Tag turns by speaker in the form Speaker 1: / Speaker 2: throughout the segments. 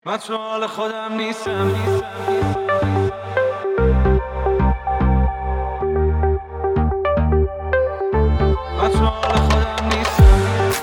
Speaker 1: من تو حال خودم نیستم. من تو حال خودم نیستم.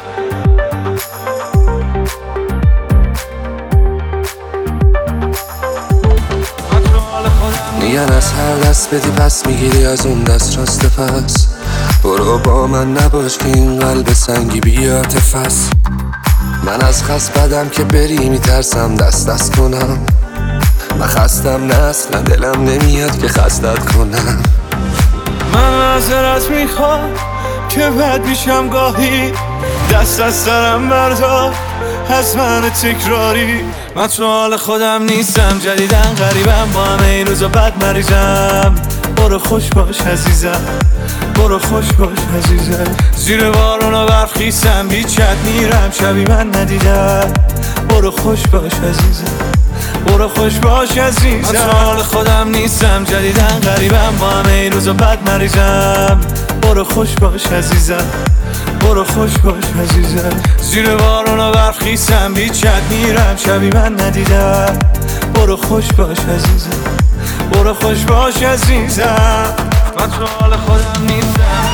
Speaker 1: من تو حال خودم
Speaker 2: میگن از هر دست بدی پس میگیری از اون دست راست پس. برو با من نباش که این قلب سنگی بیاتف است. من از خست بدم که بری میترسم دست کنم. من خستم نه اصلا دلم نمیاد که خستت کنم.
Speaker 1: من معذرت میخوام که بد میشم گاهی، دست از سرم بردار از من تکراری. من تو حال خودم نیستم، جدیدن غریبم، با همه این روزا بد مریضم. برو خوش باش عزیزم، برو خوش باش عزیزم. زیر بارون و برف خیسم، بیچت میرم شبی من ندیدم. برو خوش باش عزیزم، برو خوش باش عزیزم. من تو حال خودم نیستم، جدیدن غریبم، با همه این روزا بد مریضم. برو خوش باش عزیزم، برو خوش باش عزیزم. زیر بارون و برف خیسم، بیچت میرم شبی من ندیدم. برو خوش باش عزیزم، برو خوش باش عزیزم. من تو حال خودم نیستم.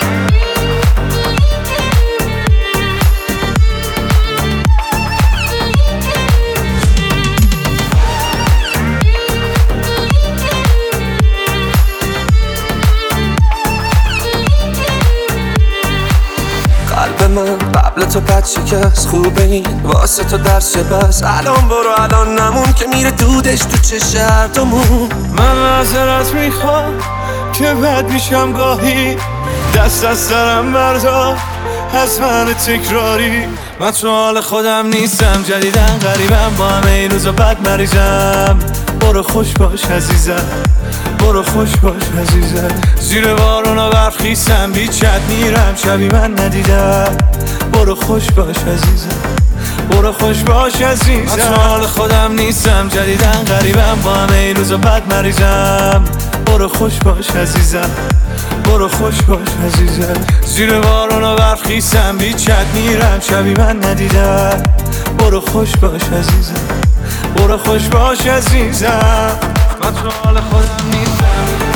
Speaker 2: قلب من قبل تو بد شکست، خوبه این واسه تو درس بس. الان برو الان نمون که میره دودش تو چه هردومون.
Speaker 1: من معذرت میخوام که بد میشم گاهی، دست از سرم بردار از من تکراری. من تو حال خودم نیستم، جدیدن غریبم، با همه این روزا بد مریضم. برو خوش باش عزیزم، برو خوش باش عزیزم. زیر بارون و برف خیسم، بیچت میرم شبی من ندیدم. برو خوش باش عزیزم، برو خوش باش عزیزم. من تو حال خودم نیستم، جدیدن غریبم، با همه این روزا بد مریضم. برو خوش باش عزیزم، برو خوش باش عزیزم. زیر بارون و برف خیسم، بیچت میرم شبی من ندیدم. برو خوش باش عزیزم، برو خوش باش عزیزم. من تو حال خودم نیستم.